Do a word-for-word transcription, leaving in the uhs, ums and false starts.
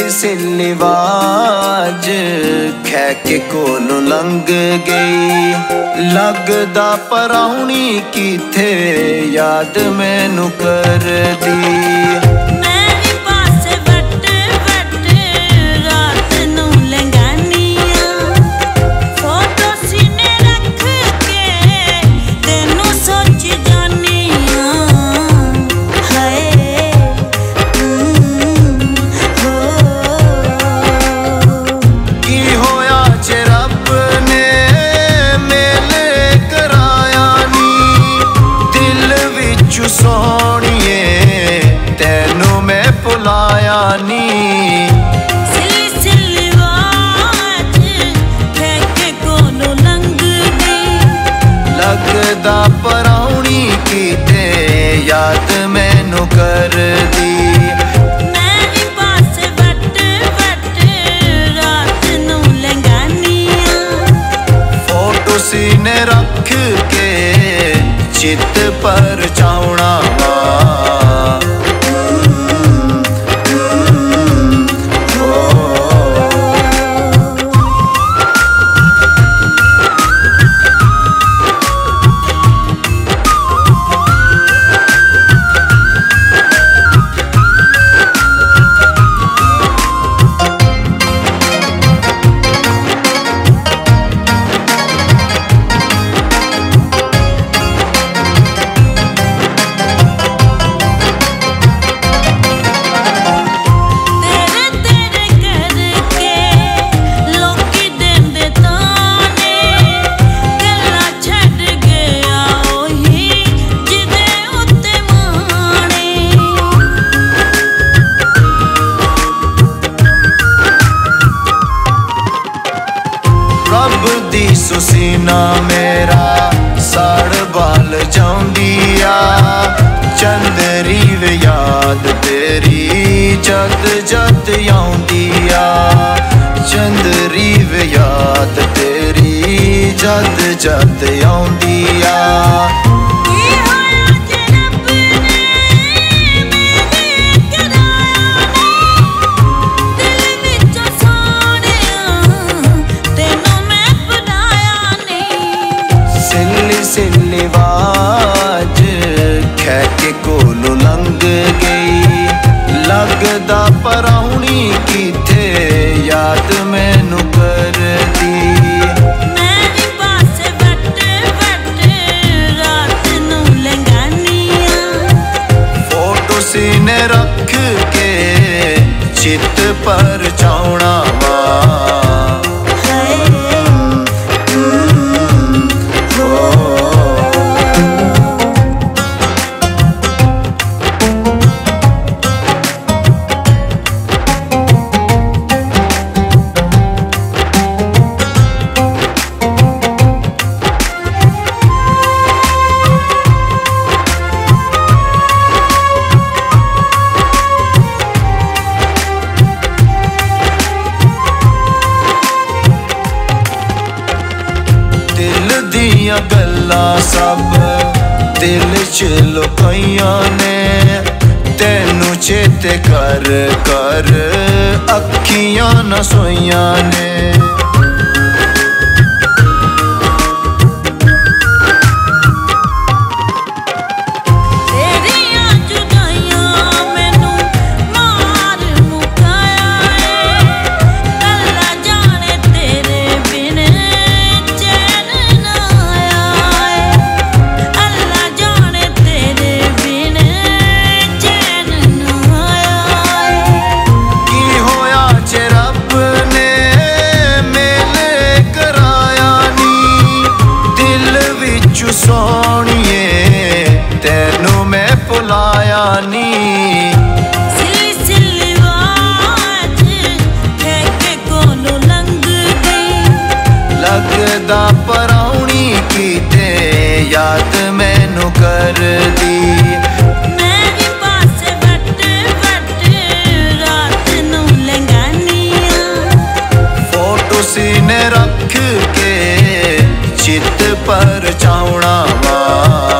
सिल्ली was खै के कोलों लंघ गई। लगदा पराउणी किथे याद मैनू कर दी। सोहणिए तैनू मैं भुलाया नी। सिल्ली सिल्ली वाज खै के कोलों लंघ गई। लगदा पराउणी किते याद मैनू कर दी। मैं भी पास वट वट रात नू लंघानी आ। फोटो सीने रख के चित पर चाउणा वा। रब दी सुसीना मेरा साड़ बाल जाऊंदी आ। चंदरी वे याद तेरी जद जद आउंदी आ। चंदरी वे याद तेरी जद जद आउंदी आ। सिल्ली वाज खै के कोलों लंघ गई। लगदा पराउणी किथे याद मैनू कर दी। मैं भी पास वट वट रात नू लंघानी आ। फोटो सीने रख के चित पर चाउणा वा। दिल दियां गल्लां सब दिल च लुकाइयां ने। तैनू चेते कर कर अखियां न सोइयां ने। सोहणिए तैनू मैं भुलाया नी। सिल्ली सिल्ली वाज खै के कोलों लंघ गई। लगदा पराउणी किते याद मैनू कर दी। मैं भी पास वट वट रात नू लंघानी आ। फोटो सीने रख के चित पर चाउणा वा।